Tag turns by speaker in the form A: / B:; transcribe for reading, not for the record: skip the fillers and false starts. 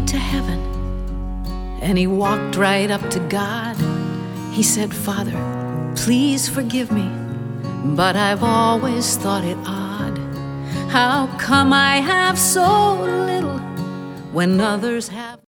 A: went to heaven and he walked right up to God. He said, "Father, please forgive me, but I've always thought it odd. How come I have so little when others have